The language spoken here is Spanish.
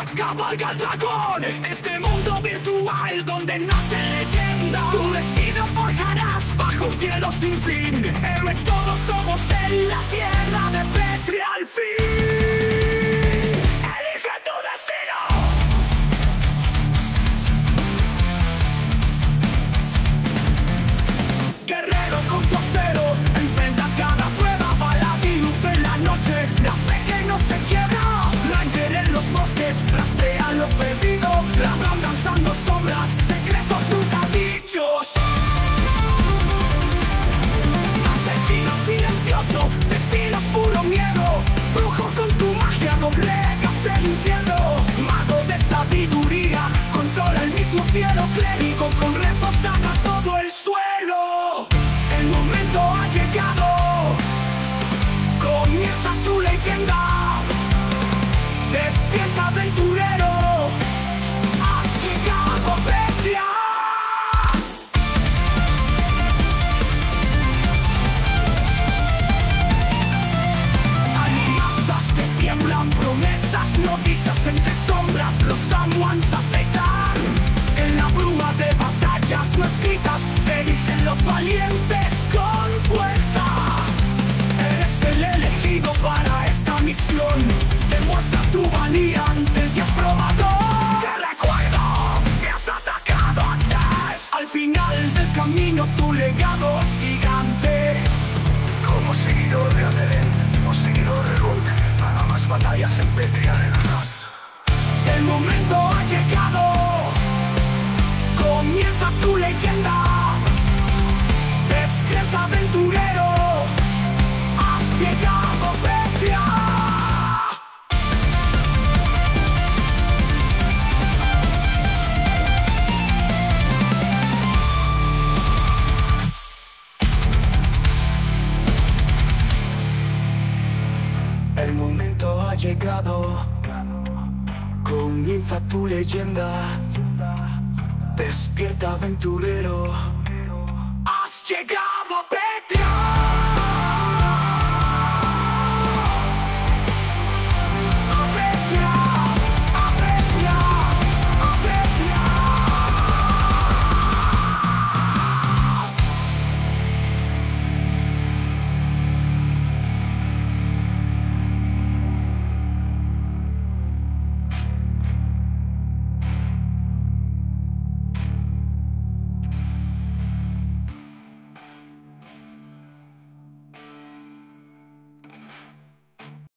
Cabalga el dragón, este mundo virtual donde nace leyenda. Tu destino forjarás bajo un cielo sin fin. Héroes todos somos en la tierra de Petria al fin. Elige tu destino. Guerrero con tu acero, enfrenta cada prueba, paladín, luz en la noche, la fe que no se quiebra. Ranger en los bosques, rastrea lo perdido, ladrón danzando sombras, secretos nunca dichos. Asesino silencioso, destinos puro miedo, brujo con tu magia doblegas el infierno. Mago de sabiduría, controla el mismo cielo, clérigo con rezos sana todo el suelo. El momento ha llegado, comienza tu leyenda. Despierta aventurero, has llegado a Petria. Alianzas que tiemblan, promesas no dichas entre sombras, los samuans acechan. En la bruma de batallas no escritas se dicen los valientes con fuerza. Eres el elegido para esta misión, demuestra tu valía ante el dios probador. Te recuerdo, me has atacado antes. Al final del camino tu legado es gigante. Como seguidor de Adelen o seguidor de Hulk, para más batallas en Petria ganarás. El momento ha llegado, comienza tu leyenda. Despierta aventurero, has llegado a Petria. El momento ha llegado, comienza tu leyenda. Despierta aventurero, has llegado.